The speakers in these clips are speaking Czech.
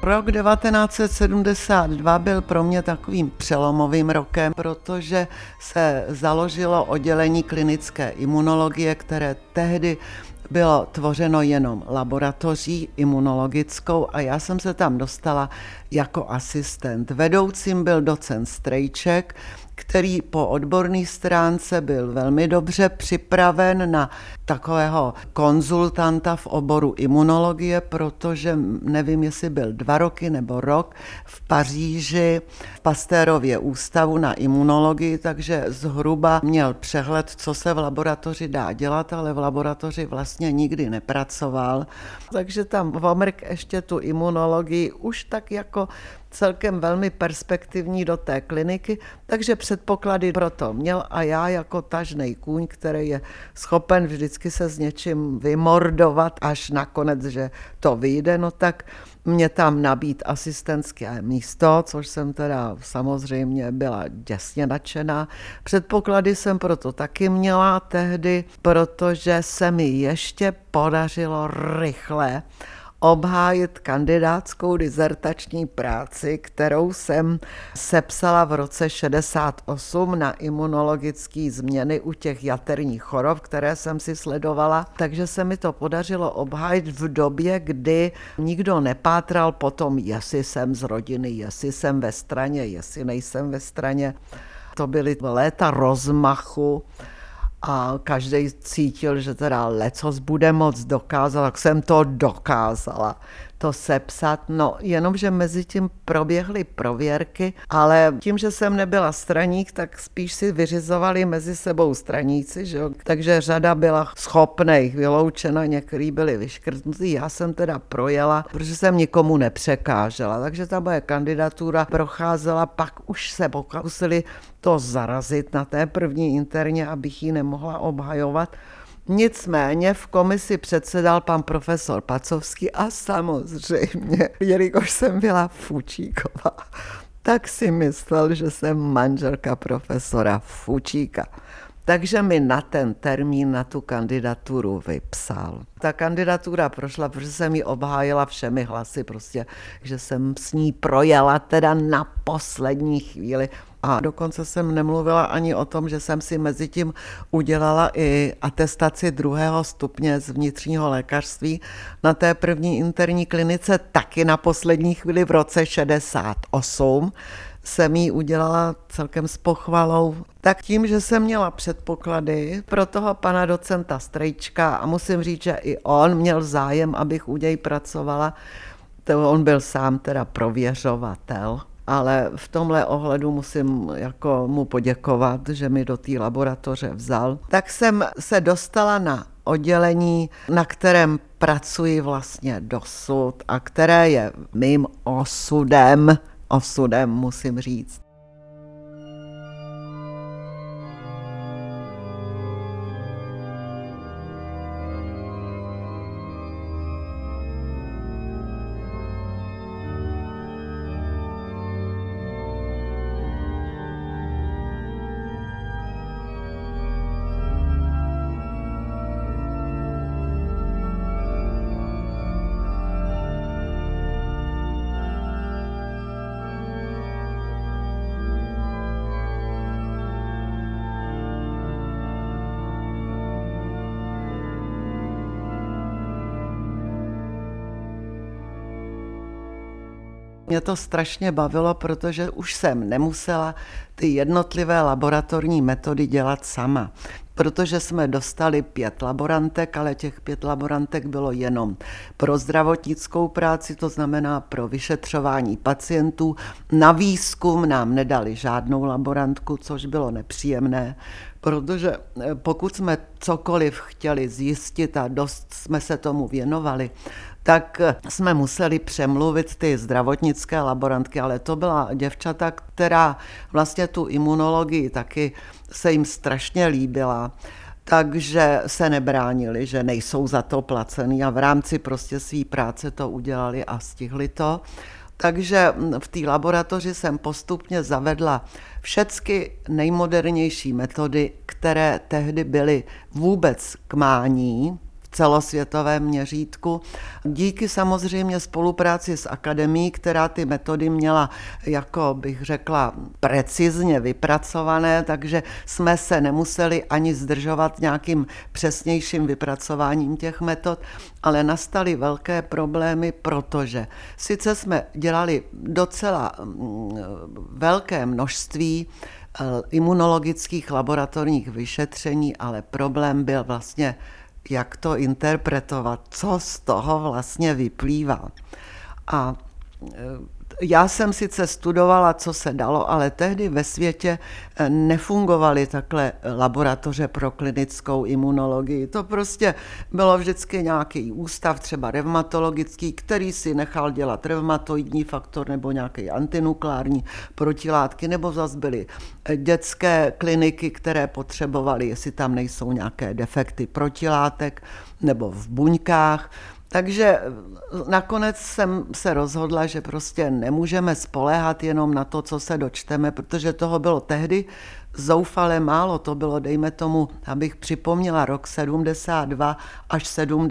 Rok 1972 byl pro mě takovým přelomovým rokem, protože se založilo oddělení klinické imunologie, které tehdy bylo tvořeno jenom laboratoří imunologickou a já jsem se tam dostala jako asistent. Vedoucím byl docent Strejček, který po odborné stránce byl velmi dobře připraven na takového konzultanta v oboru imunologie, protože nevím, jestli byl 2 roky nebo rok v Paříži v Pasteurově ústavu na imunologii, takže zhruba měl přehled, co se v laboratoři dá dělat, ale v laboratoři vlastně nikdy nepracoval. Takže tam vomrk ještě tu imunologii už tak jako celkem velmi perspektivní do té kliniky, takže předpoklady pro to měl a já jako tažnej kůň, který je schopen vždycky se s něčím vymordovat až nakonec, že to vyjde, no tak mě tam nabít asistentské místo, což jsem teda samozřejmě byla děsně nadšená. Předpoklady jsem proto taky měla tehdy, protože se mi ještě podařilo rychle obhájit kandidátskou dizertační práci, kterou jsem sepsala v roce 68 na imunologické změny u těch jaterních chorob, které jsem si sledovala. Takže se mi to podařilo obhájit v době, kdy nikdo nepátral po tom, jestli jsem z rodiny, jestli jsem ve straně, jestli nejsem ve straně. To byly léta rozmachu a každý cítil, že teda lecos bude moc dokázat, tak jsem to dokázala, to sepsat. No, jenomže mezi tím proběhly prověrky, ale tím, že jsem nebyla straník, tak spíš si vyřizovali mezi sebou straníci, že jo? Takže řada byla schopných vyloučena, některý byli vyškrtnutí. Já jsem teda projela, protože jsem nikomu nepřekážela, takže ta moje kandidatura procházela, pak už se pokusili to zarazit na té první interně, abych ji nemohla obhajovat. Nicméně v komisi předsedal pan profesor Pacovský a samozřejmě, jelikož jsem byla Fučíková, tak si myslel, že jsem manželka profesora Fučíka. Takže mi na ten termín, na tu kandidaturu vypsal. Ta kandidatura prošla, protože jsem ji obhájila všemi hlasy, prostě, že jsem s ní projela teda na poslední chvíli. A dokonce jsem nemluvila ani o tom, že jsem si mezi tím udělala i atestaci 2. stupně z vnitřního lékařství na té první interní klinice, taky na poslední chvíli v roce 68. Jsem ji udělala celkem s pochvalou. Tak tím, že jsem měla předpoklady pro toho pana docenta Strejčka a musím říct, že i on měl zájem, abych u něj pracovala, to on byl sám teda prověřovatel, ale v tomhle ohledu musím jako mu poděkovat, že mi do té laboratoře vzal. Tak jsem se dostala na oddělení, na kterém pracuji vlastně dosud a které je mým osudem musím říct. Mě to strašně bavilo, protože už jsem nemusela ty jednotlivé laboratorní metody dělat sama, protože jsme dostali 5 laborantek, ale těch 5 laborantek bylo jenom pro zdravotnickou práci, to znamená pro vyšetřování pacientů. Na výzkum nám nedali žádnou laborantku, což bylo nepříjemné, protože pokud jsme cokoliv chtěli zjistit a dost jsme se tomu věnovali, tak jsme museli přemluvit ty zdravotnické laborantky, ale to byla děvčata, která vlastně tu imunologii taky se jim strašně líbila, takže se nebránili, že nejsou za to placený a v rámci prostě své práce to udělali a stihli to. Takže v té laboratoři jsem postupně zavedla všechny nejmodernější metody, které tehdy byly vůbec k mání v celosvětovém měřítku. Díky samozřejmě spolupráci s akademií, která ty metody měla, jako bych řekla, precizně vypracované, takže jsme se nemuseli ani zdržovat nějakým přesnějším vypracováním těch metod, ale nastaly velké problémy, protože sice jsme dělali docela velké množství imunologických laboratorních vyšetření, ale problém byl vlastně, jak to interpretovat, co z toho vlastně vyplývá. A já jsem sice studovala, co se dalo, ale tehdy ve světě nefungovaly takhle laboratoře pro klinickou imunologii. To prostě bylo vždycky nějaký ústav, třeba revmatologický, který si nechal dělat revmatoidní faktor nebo nějaký antinukleární protilátky, nebo zase byly dětské kliniky, které potřebovaly, jestli tam nejsou nějaké defekty protilátek nebo v buňkách. Takže nakonec jsem se rozhodla, že prostě nemůžeme spoléhat jenom na to, co se dočteme, protože toho bylo tehdy zoufale málo. To bylo, dejme tomu, abych připomněla, rok 72 až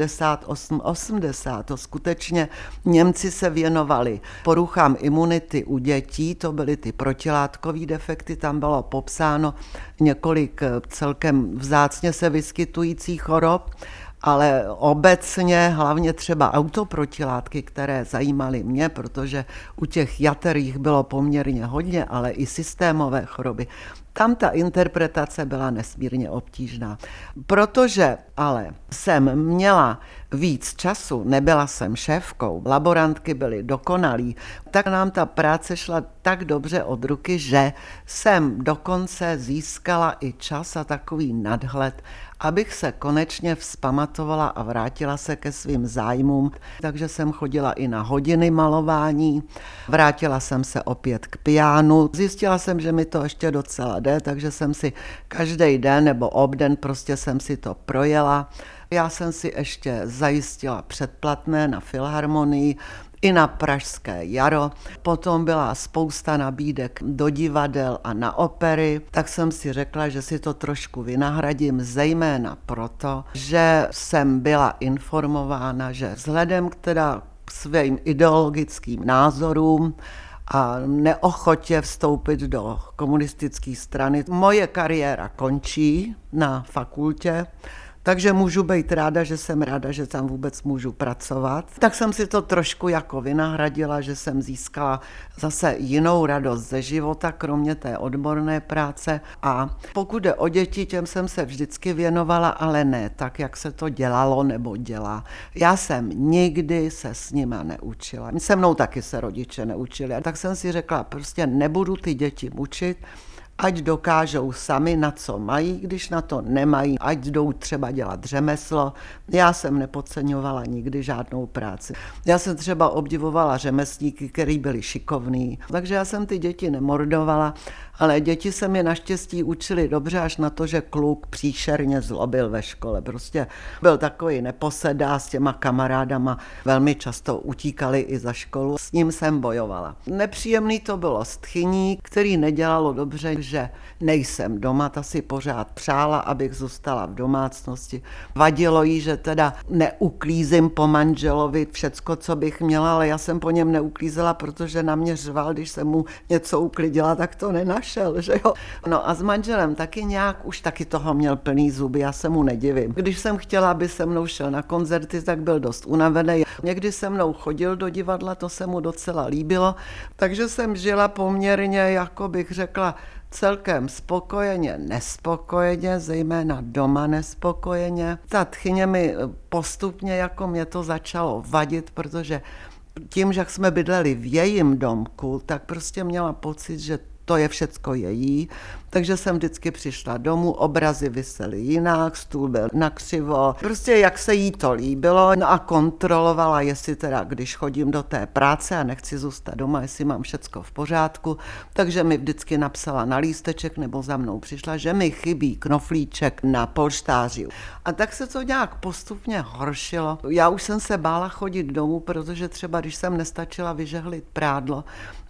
78, 80. To skutečně Němci se věnovali poruchám imunity u dětí, to byly ty protilátkové defekty, tam bylo popsáno několik celkem vzácně se vyskytujících chorob, ale obecně hlavně třeba autoprotilátky, které zajímaly mě, protože u těch jaterých bylo poměrně hodně, ale i systémové choroby. Tam ta interpretace byla nesmírně obtížná. Protože ale jsem měla víc času, nebyla jsem šéfkou, laborantky byly dokonalí, tak nám ta práce šla tak dobře od ruky, že jsem dokonce získala i čas a takový nadhled, abych se konečně vzpamatovala a vrátila se ke svým zájmům. Takže jsem chodila i na hodiny malování, vrátila jsem se opět k pianu. Zjistila jsem, že mi to ještě docela jde, takže jsem si každý den nebo obden prostě jsem si to projela. Já jsem si ještě zajistila předplatné na Filharmonii, i na Pražské jaro. Potom byla spousta nabídek do divadel a na opery, tak jsem si řekla, že si to trošku vynahradím, zejména proto, že jsem byla informována, že vzhledem k teda svým ideologickým názorům a neochotě vstoupit do komunistické strany, moje kariéra končí na fakultě, takže můžu být ráda, že jsem ráda, že tam vůbec můžu pracovat. Tak jsem si to trošku jako vynahradila, že jsem získala zase jinou radost ze života, kromě té odborné práce. A pokud jde o děti, těm jsem se vždycky věnovala, ale ne tak, jak se to dělalo nebo dělá. Já jsem nikdy se s nima neučila. Se mnou taky se rodiče neučili. Tak jsem si řekla, prostě nebudu ty děti mučit, ať dokážou sami, na co mají, když na to nemají, ať jdou třeba dělat řemeslo. Já jsem nepodceňovala nikdy žádnou práci. Já jsem třeba obdivovala řemeslníky, kteří byli šikovní, takže já jsem ty děti nemordovala, ale děti se mi naštěstí učili dobře až na to, že kluk příšerně zlobil ve škole. Prostě byl takový neposedá s těma kamarádama, velmi často utíkali i za školu. S ním jsem bojovala. Nepříjemný to bylo s tchyní, který nedělalo dobře, že nejsem doma, ta si pořád přála, abych zůstala v domácnosti. Vadilo jí, že teda neuklízím po manželovi všecko, co bych měla, ale já jsem po něm neuklízela, protože na mě řval, když jsem mu něco uklidila, tak to nenašel, že jo. No a s manželem taky nějak, už taky toho měl plný zuby, já se mu nedivím. Když jsem chtěla, aby se mnou šel na koncerty, tak byl dost unavený. Někdy se mnou chodil do divadla, to se mu docela líbilo, takže jsem žila poměrně, jako bych řekla, celkem spokojeně, nespokojeně, zejména doma nespokojeně. Ta tchyně mi postupně, jako mě to začalo vadit, protože tím, že jsme bydleli v jejím domku, tak prostě měla pocit, že to je všecko její, takže jsem vždycky přišla domů, obrazy visely jinak, stůl byl nakřivo, prostě jak se jí to líbilo, no a kontrolovala, jestli teda, když chodím do té práce a nechci zůstat doma, jestli mám všecko v pořádku, takže mi vždycky napsala na lísteček nebo za mnou přišla, že mi chybí knoflíček na polštáři. A tak se to nějak postupně horšilo. Já už jsem se bála chodit domů, protože třeba, když jsem nestačila vyžehlit prádlo,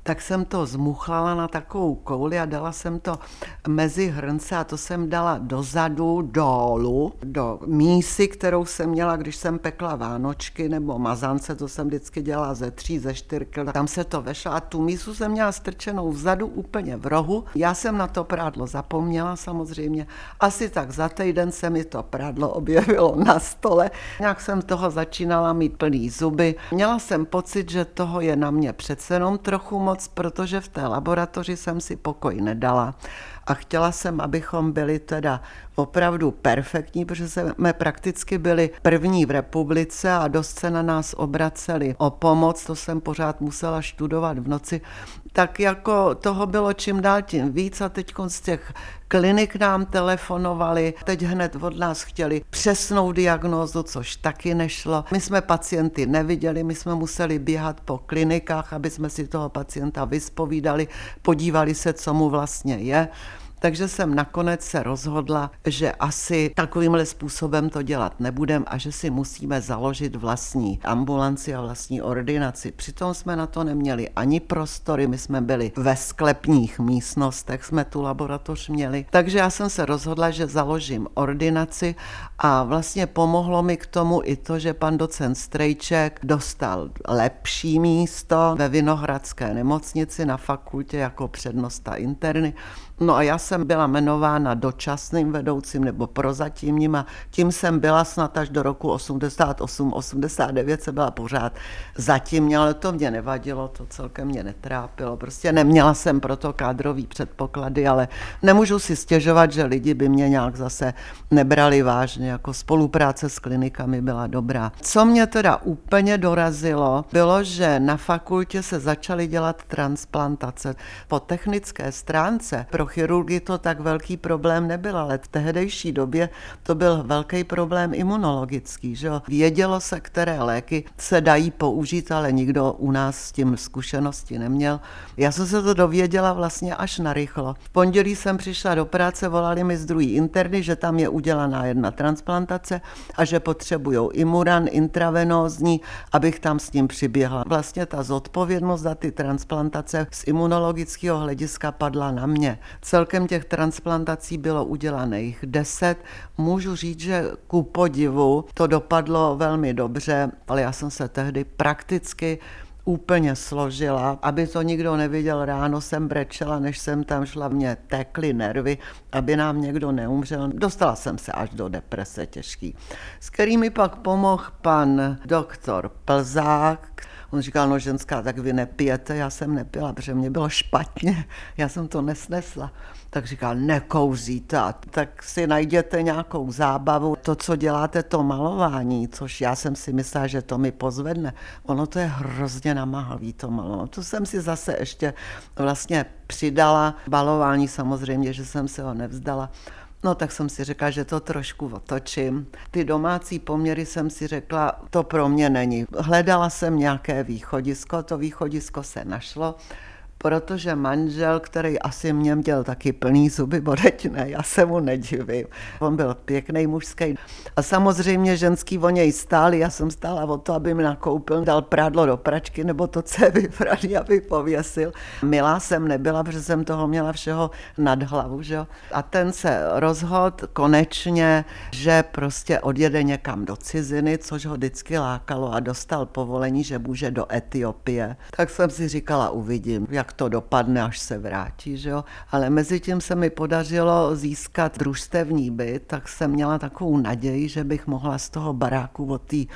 tak jsem to zmuchlala na takovou kouli a dala jsem to mezi hrnce a to jsem dala dozadu dolů, do mísy, kterou jsem měla, když jsem pekla vánočky nebo mazance, to jsem vždycky dělala ze 3, ze 4 kg. Tam se to vešlo a tu mísu jsem měla strčenou vzadu úplně v rohu. Já jsem na to prádlo zapomněla samozřejmě. Asi tak za týden se mi to prádlo objevilo na stole. Nějak jsem toho začínala mít plný zuby. Měla jsem pocit, že toho je na mě přece jenom trochu moc, protože v té laboratoři jsem si pokoj nedala. A chtěla jsem, abychom byli teda opravdu perfektní, protože jsme prakticky byli první v republice a dost se na nás obraceli o pomoc, to jsem pořád musela studovat v noci. Tak jako toho bylo čím dál tím víc a teď z těch klinik nám telefonovali, teď hned od nás chtěli přesnou diagnózu, což taky nešlo. My jsme pacienty neviděli, my jsme museli běhat po klinikách, aby jsme si toho pacienta vyspovídali, podívali se, co mu vlastně je. Takže jsem nakonec se rozhodla, že asi takovýmhle způsobem to dělat nebudem a že si musíme založit vlastní ambulanci a vlastní ordinaci. Přitom jsme na to neměli ani prostory, my jsme byli ve sklepních místnostech, jsme tu laboratoř měli. Takže já jsem se rozhodla, že založím ordinaci a vlastně pomohlo mi k tomu i to, že pan docent Strejček dostal lepší místo ve Vinohradské nemocnici na fakultě jako přednosta interny. No a já jsem byla jmenována dočasným vedoucím nebo prozatímním a tím jsem byla snad až do roku 88, 89 se byla pořád zatím, ale to mě nevadilo, to celkem mě netrápilo. Prostě neměla jsem proto kádrový předpoklady, ale nemůžu si stěžovat, že lidi by mě nějak zase nebrali vážně, jako spolupráce s klinikami byla dobrá. Co mě teda úplně dorazilo, bylo, že na fakultě se začaly dělat transplantace. Po technické stránce pro chirurgii to tak velký problém nebyl, ale v tehdejší době to byl velký problém imunologický. Že jo? Vědělo se, které léky se dají použít, ale nikdo u nás s tím zkušenosti neměl. Já jsem se to dověděla vlastně až narychlo. V pondělí jsem přišla do práce, volali mi z druhé interny, že tam je udělaná jedna transplantace a že potřebujou imuran intravenózní, abych tam s ním přiběhla. Vlastně ta zodpovědnost za ty transplantace z imunologického hlediska padla na mě. Celkem těch transplantací bylo udělaných 10. Můžu říct, že ku podivu to dopadlo velmi dobře, ale já jsem se tehdy prakticky úplně složila, aby to nikdo neviděl, ráno jsem brečela, než jsem tam šla, mě tekly nervy, aby nám někdo neumřel. Dostala jsem se až do deprese těžký, s kterými pak pomohl pan doktor Plzák. On říkal, no ženská, tak vy nepijete, já jsem nepila, protože mě bylo špatně, já jsem to nesnesla. Tak říkal, nekouříte, tak si najděte nějakou zábavu. To, co děláte, to malování, což já jsem si myslela, že to mi pozvedne. Ono to je hrozně namáhavý, to malování. To jsem si zase ještě vlastně přidala. Malování samozřejmě, že jsem se ho nevzdala. No tak jsem si řekla, že to trošku otočím. Ty domácí poměry jsem si řekla, to pro mě není. Hledala jsem nějaké východisko, to východisko se našlo, protože manžel, který asi mě měl taky plný zuby, bodeť ne, já se mu nedivím. On byl pěkný mužský. A samozřejmě ženský o něj stál, já jsem stála o to, aby mi nakoupil, dal prádlo do pračky nebo to cévy praný, aby pověsil. Milá jsem nebyla, protože jsem toho měla všeho nad hlavu, že jo. A ten se rozhodl konečně, že prostě odjede někam do ciziny, což ho vždycky lákalo a dostal povolení, že může do Etiopie. Tak jsem si říkala, uvidím, jak to dopadne, až se vrátí, že jo. Ale mezi tím se mi podařilo získat družstevní byt, tak jsem měla takovou naději, že bych mohla z toho baráku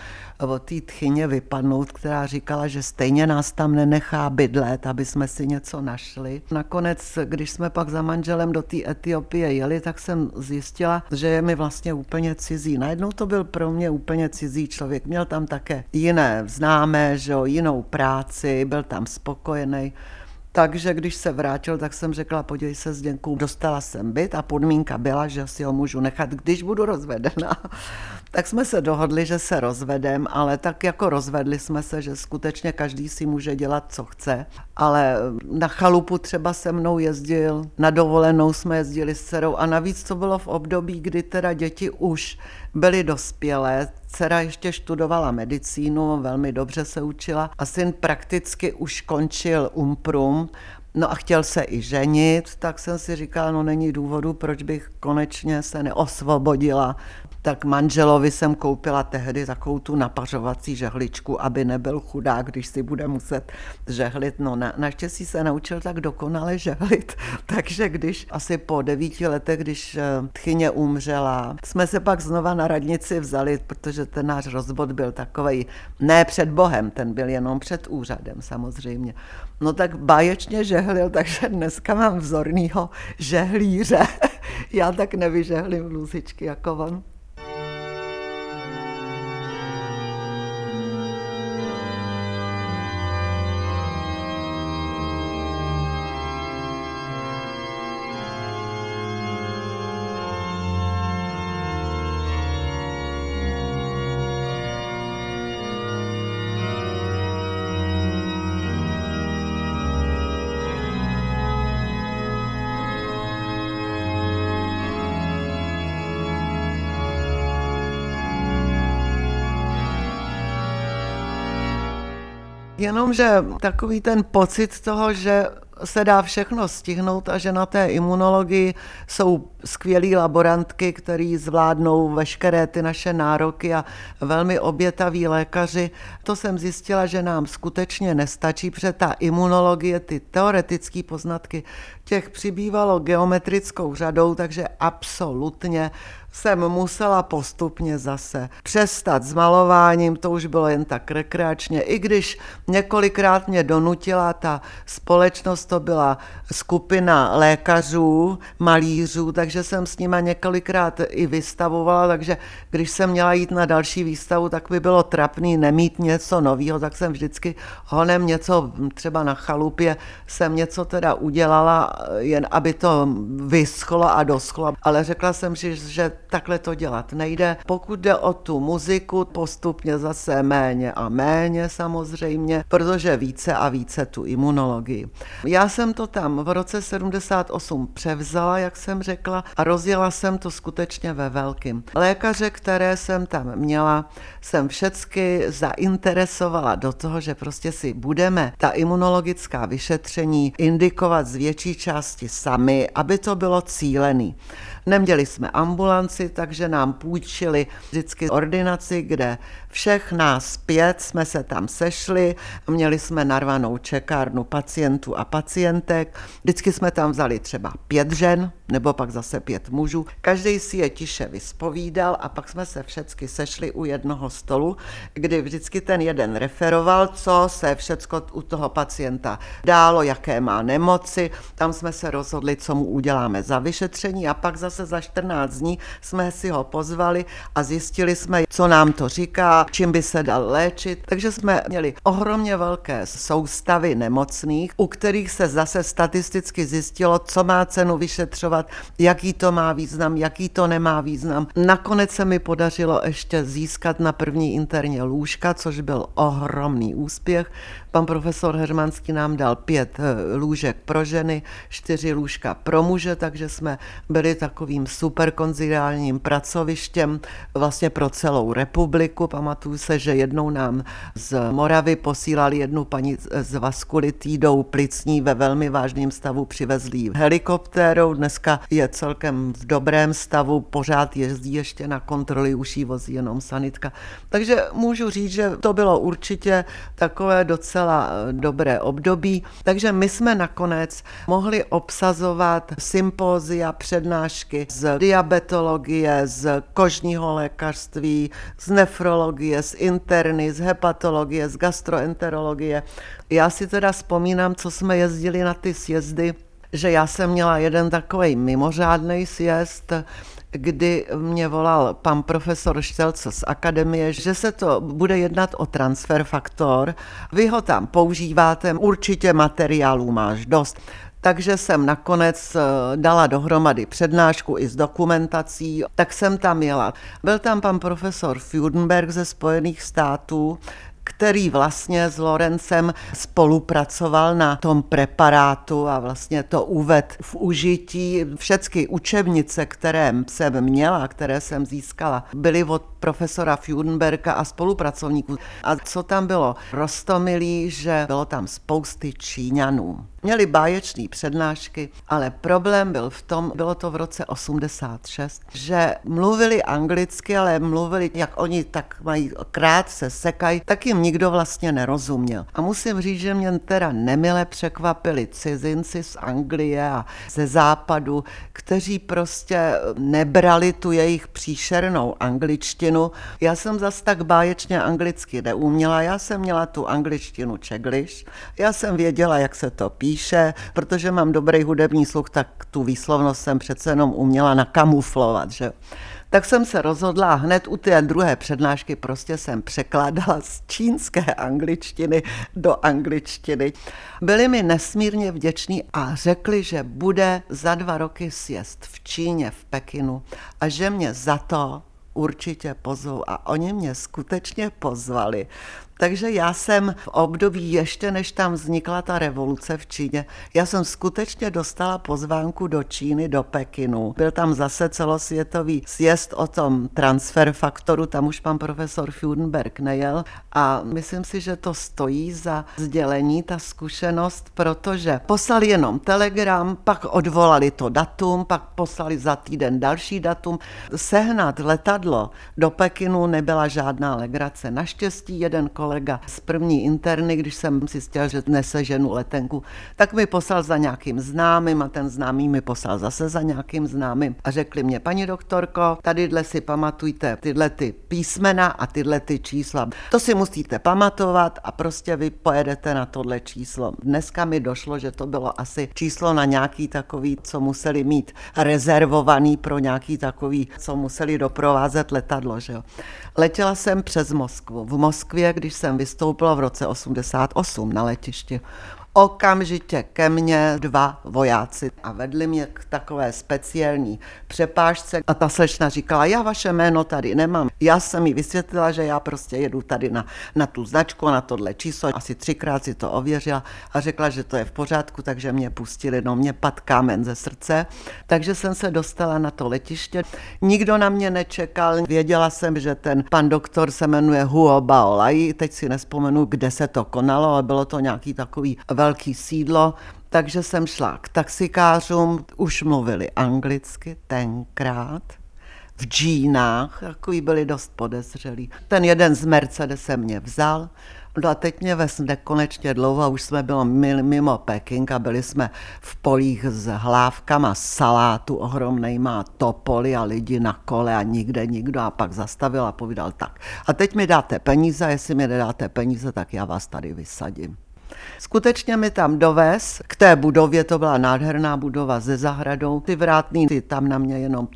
od té tchyně vypadnout, která říkala, že stejně nás tam nenechá bydlet, aby jsme si něco našli. Nakonec, když jsme pak za manželem do té Etiopie jeli, tak jsem zjistila, že je mi vlastně úplně cizí. Najednou to byl pro mě úplně cizí člověk. Měl tam také jiné známé, že jo, jinou práci, byl tam spokojený. Takže když se vrátil, tak jsem řekla, podívej se, Zdenku, dostala jsem byt a podmínka byla, že si ho můžu nechat, když budu rozvedena. Tak jsme se dohodli, že se rozvedem, ale tak jako rozvedli jsme se, že skutečně každý si může dělat, co chce. Ale na chalupu třeba se mnou jezdil, na dovolenou jsme jezdili s dcerou a navíc to bylo v období, kdy teda děti už byly dospělé. Dcera ještě študovala medicínu, velmi dobře se učila a syn prakticky už končil umprum. No a chtěl se i ženit, tak jsem si říkala, no není důvodu, proč bych konečně se neosvobodila. Tak manželovi jsem koupila tehdy takovou tu napařovací žehličku, aby nebyl chudák, když si bude muset žehlit. No naštěstí se naučil tak dokonale žehlit, takže když asi po 9 letech, když tchyně umřela, jsme se pak znova na radnici vzali, protože ten náš rozvod byl takovej, ne před Bohem, ten byl jenom před úřadem samozřejmě. No tak báječně žehlil, takže dneska mám vzornýho žehlíře. Já tak nevyžehlím bluzičky jako on. Jenomže takový ten pocit toho, že se dá všechno stihnout a že na té imunologii jsou skvělí laborantky, který zvládnou veškeré ty naše nároky a velmi obětaví lékaři. To jsem zjistila, že nám skutečně nestačí, protože ta imunologie, ty teoretické poznatky, těch přibývalo geometrickou řadou, takže absolutně jsem musela postupně zase přestat s malováním, to už bylo jen tak rekreačně, i když několikrát mě donutila ta společnost, to byla skupina lékařů, malířů, takže jsem s nima několikrát i vystavovala, takže když jsem měla jít na další výstavu, tak by bylo trapný nemít něco nového, tak jsem vždycky honem něco, třeba na chalupě jsem něco teda udělala, jen aby to vyschlo a doschlo, ale řekla jsem si, že takhle to dělat nejde. Pokud jde o tu muziku, postupně zase méně a méně samozřejmě, protože více a více tu imunologii. Já jsem to tam v roce 78 převzala, jak jsem řekla, a rozjela jsem to skutečně ve velkým. Lékaře, které jsem tam měla, jsem všecky zainteresovala do toho, že prostě si budeme ta imunologická vyšetření indikovat z větší části sami, aby to bylo cílený. Neměli jsme ambulanci, takže nám půjčili vždycky ordinaci, kde všech nás 5 jsme se tam sešli, měli jsme narvanou čekárnu pacientů a pacientek, vždycky jsme tam vzali třeba 5 žen, nebo pak zase 5 mužů, každý si je tiše vyspovídal a pak jsme se všecky sešli u jednoho stolu, kdy vždycky ten jeden referoval, co se všecko u toho pacienta dálo, jaké má nemoci, tam jsme se rozhodli, co mu uděláme za vyšetření a pak zase za 14 dní jsme si ho pozvali a zjistili jsme, co nám to říká, čím by se dal léčit. Takže jsme měli ohromně velké soustavy nemocných, u kterých se zase statisticky zjistilo, co má cenu vyšetřovat, jaký to má význam, jaký to nemá význam. Nakonec se mi podařilo ještě získat na první interně lůžka, což byl ohromný úspěch. Pan profesor Heřmanský nám dal 5 lůžek pro ženy, 4 lůžka pro muže, takže jsme byli takovým superkonziliárním pracovištěm vlastně pro celou republiku. Pamatuju se, že jednou nám z Moravy posílali jednu paní s vaskulitidou plicní ve velmi vážném stavu, přivezli ji helikoptérou, dneska je celkem v dobrém stavu, pořád jezdí ještě na kontroly, už jí vozí jenom sanitka. Takže můžu říct, že to bylo určitě takové docela dobré období, takže my jsme nakonec mohli obsazovat sympózia, přednášky z diabetologie, z kožního lékařství, z nefrologie, z interny, z hepatologie, z gastroenterologie. Já si teda vzpomínám, co jsme jezdili na ty sjezdy, že já jsem měla jeden takovej mimořádnej sjezd, kdy mě volal pan profesor Štelc z akademie, že se to bude jednat o transfer faktor. Vy ho tam používáte, určitě materiálů máš dost. Takže jsem nakonec dala dohromady přednášku i s dokumentací, tak jsem tam jela. Byl tam pan profesor Freudenberg ze Spojených států, který vlastně s Lorencem spolupracoval na tom preparátu a vlastně to uvedl v užití. Všechny učebnice, které jsem měla, které jsem získala, byly od profesora Freudenberga a spolupracovníků. A co tam bylo? Roztomilý, že bylo tam spousty Číňanů. Měli báječné přednášky, ale problém byl v tom, bylo to v roce 86, že mluvili anglicky, ale mluvili, jak oni tak mají krátce sekají, tak jim nikdo vlastně nerozuměl. A musím říct, že mě teda nemile překvapili cizinci z Anglie a ze západu, kteří prostě nebrali tu jejich příšernou angličtinu. Já jsem zas tak báječně anglicky neuměla, já jsem měla tu angličtinu Čegliš, já jsem věděla, jak se to píše, protože mám dobrý hudební sluch, tak tu výslovnost jsem přece jenom uměla nakamuflovat, že? Tak jsem se rozhodla a hned u té druhé přednášky prostě jsem překládala z čínské angličtiny do angličtiny. Byli mi nesmírně vděční a řekli, že bude za 2 roky sjezd v Číně, v Pekinu a že mě za to určitě pozvou a oni mě skutečně pozvali. Takže já jsem v období ještě než tam vznikla ta revoluce v Číně, já jsem skutečně dostala pozvánku do Číny, do Pekinu. Byl tam zase celosvětový sjezd o tom transfer faktoru, tam už pan profesor Freudenberg nejel a myslím si, že to stojí za sdělení, ta zkušenost, protože poslali jenom telegram, pak odvolali to datum, pak poslali za týden další datum. Sehnat letadlo do Pekinu nebyla žádná legrace. Naštěstí jeden kolega z první interny, když jsem si zjistil, že neseženu letenku, tak mi poslal za nějakým známým a ten známý mi poslal zase za nějakým známým a řekli mě, paní doktorko, tadyhle si pamatujte tyhle ty písmena a tyhle ty čísla. To si musíte pamatovat a prostě vy pojedete na tohle číslo. Dneska mi došlo, že to bylo asi číslo na nějaký takový, co museli mít rezervovaný pro nějaký takový, co museli doprovázet letadlo, že jo. Letěla jsem přes Moskvu. V Moskvě, když jsem vystoupila v roce 88 na letišti, okamžitě ke mně 2 vojáci a vedli mě k takové speciální přepážce a ta slečna říkala, já vaše jméno tady nemám. Já jsem jí vysvětlila, že já prostě jedu tady na tu značku, na tohle číslo, asi 3krát si to ověřila a řekla, že to je v pořádku, takže mě pustili, no mě padl kámen ze srdce, takže jsem se dostala na to letiště. Nikdo na mě nečekal, věděla jsem, že ten pan doktor se jmenuje Huo Baolai, teď si nespomenu, kde se to konalo, ale bylo to nějaký takový velký sídlo, takže jsem šla k taxikářům, už mluvili anglicky tenkrát, v džínách, takový byli dost podezřelí. Ten jeden z Mercedese mě vzal, no a teď mě vezl nekonečně dlouho, už jsme byli mimo Peking a byli jsme v polích s hlávkama salátu ohromnejma, topoly a lidi na kole a nikde nikdo a pak zastavil a povídal tak. A teď mi dáte peníze, jestli mi nedáte peníze, tak já vás tady vysadím. Skutečně mi tam dovez k té budově, to byla nádherná budova se zahradou, ty vrátný, ty tam na mě jenom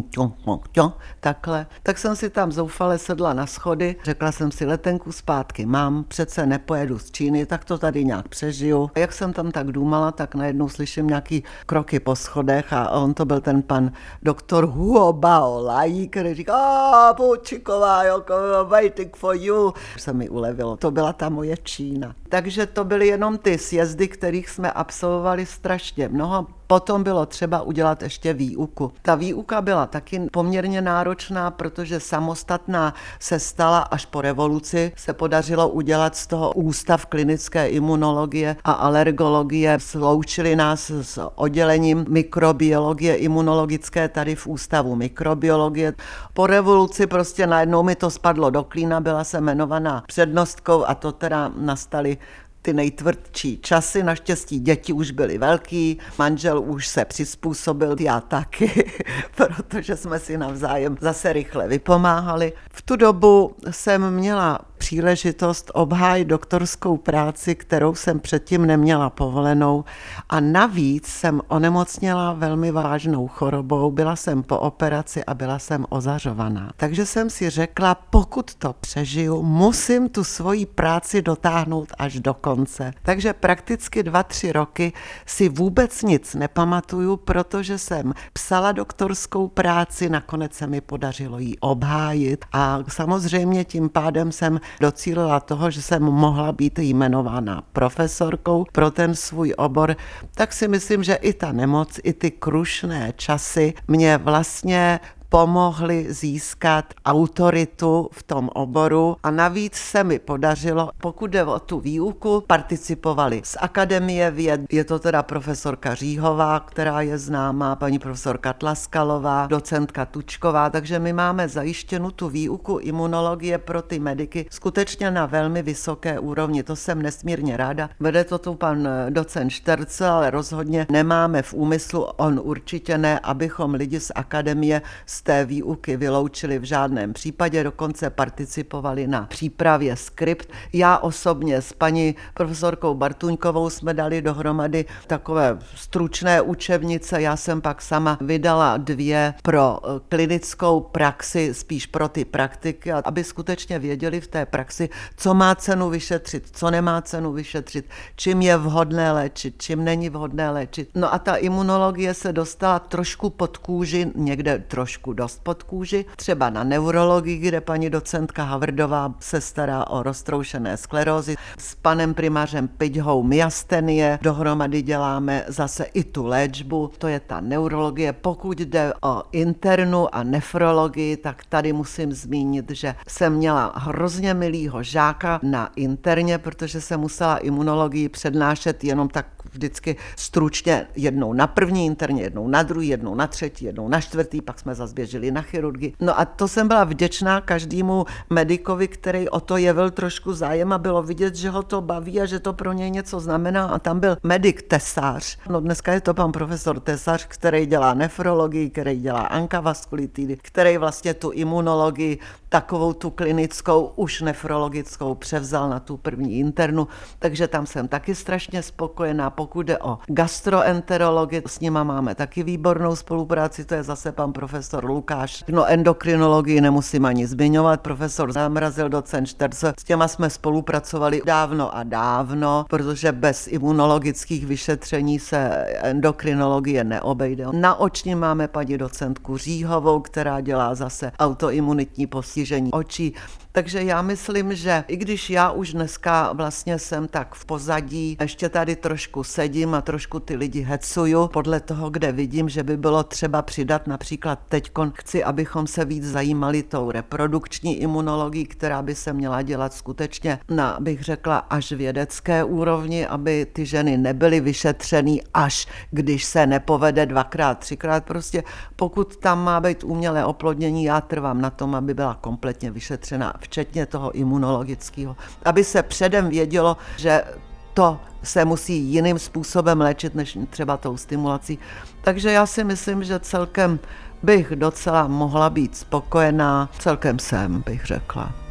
takhle. Tak jsem si tam zoufale sedla na schody, řekla jsem si letenku zpátky mám, přece nepojedu z Číny, tak to tady nějak přežiju. A jak jsem tam tak důmala, tak najednou slyším nějaký kroky po schodech a on to byl ten pan doktor Huo Baolai, který říká, Půjčiková, waiting for you. Se mi ulevilo, to byla ta moje Čína. Takže to byly jenom ty sjezdy, kterých jsme absolvovali strašně mnoho. Potom bylo třeba udělat ještě výuku. Ta výuka byla taky poměrně náročná, protože samostatná se stala až po revoluci. Se podařilo udělat z toho ústav klinické imunologie a alergologie. Sloučili nás s oddělením mikrobiologie imunologické tady v ústavu mikrobiologie. Po revoluci prostě najednou mi to spadlo do klína, byla jsem jmenovaná přednostkou a to teda nastaly ty nejtvrdší časy, naštěstí děti už byly velký, manžel už se přizpůsobil, já taky, protože jsme si navzájem zase rychle vypomáhali. V tu dobu jsem měla příležitost obhájit doktorskou práci, kterou jsem předtím neměla povolenou a navíc jsem onemocněla velmi vážnou chorobou, byla jsem po operaci a byla jsem ozařovaná. Takže jsem si řekla, pokud to přežiju, musím tu svoji práci dotáhnout až do konce. Takže prakticky 2-3 roky si vůbec nic nepamatuju, protože jsem psala doktorskou práci, nakonec se mi podařilo ji obhájit a samozřejmě tím pádem jsem docílila toho, že jsem mohla být jmenována profesorkou pro ten svůj obor, tak si myslím, že i ta nemoc, i ty krušné časy mě vlastně pomohli získat autoritu v tom oboru a navíc se mi podařilo, pokud jde o tu výuku, participovali z Akademie věd, je to teda profesorka Říhová, která je známá, paní profesorka Tlaskalová, docentka Tučková, takže my máme zajištěnu tu výuku imunologie pro ty mediky skutečně na velmi vysoké úrovni, to jsem nesmírně ráda. Vede to tu pan docent Štercel, ale rozhodně nemáme v úmyslu, on určitě ne, abychom lidi z akademie z té výuky vyloučili v žádném případě, dokonce participovali na přípravě skript. Já osobně s paní profesorkou Bartuňkovou jsme dali dohromady takové stručné učebnice, já jsem pak sama vydala 2 pro klinickou praxi, spíš pro ty praktiky, aby skutečně věděli v té praxi, co má cenu vyšetřit, co nemá cenu vyšetřit, čím je vhodné léčit, čím není vhodné léčit. No a ta imunologie se dostala trošku pod kůži, někde trošku dost pod kůži, třeba na neurologii, kde paní docentka Havrdová se stará o roztroušené sklerózy. S panem primářem Piťhou myastenie, dohromady děláme zase i tu léčbu, to je ta neurologie. Pokud jde o internu a nefrologii, tak tady musím zmínit, že jsem měla hrozně milýho žáka na interně, protože jsem musela imunologii přednášet jenom tak vždycky stručně, jednou na první interně, jednou na druhý, jednou na třetí, jednou na čtvrtý, pak jsme zase běželi na chirurgii. No a to jsem byla vděčná každému medikovi, který o to jevil trošku zájem a bylo vidět, že ho to baví a že to pro něj něco znamená. A tam byl medik Tesař. No dneska je to pan profesor Tesař, který dělá nefrologii, který dělá ankavaskulitidy, který vlastně tu imunologii, takovou tu klinickou, už nefrologickou převzal na tu první internu, takže tam jsem taky strašně spokojená. Pokud jde o gastroenterologii, s nima máme taky výbornou spolupráci, to je zase pan profesor Lukáš. No endokrinologii nemusím ani zmiňovat, profesor Zamrazil, docent Štercel, s těma jsme spolupracovali dávno a dávno, protože bez imunologických vyšetření se endokrinologie neobejde. Na očním máme paní docentku Říhovou, která dělá zase autoimunitní postižení očí. Takže já myslím, že i když já už dneska vlastně jsem tak v pozadí, ještě tady trošku sedím a trošku ty lidi hecuju podle toho, kde vidím, že by bylo třeba přidat například teďkon chci, abychom se víc zajímali tou reprodukční imunologií, která by se měla dělat skutečně na, bych řekla, až vědecké úrovni, aby ty ženy nebyly vyšetřený až když se nepovede 2x, 3x. Prostě pokud tam má být umělé oplodnění, já trvám na tom, aby byla kompletně vyšetřena, včetně toho imunologického, aby se předem vědělo, že to se musí jiným způsobem léčit, než třeba tou stimulací. Takže já si myslím, že celkem bych docela mohla být spokojená, celkem jsem, bych řekla.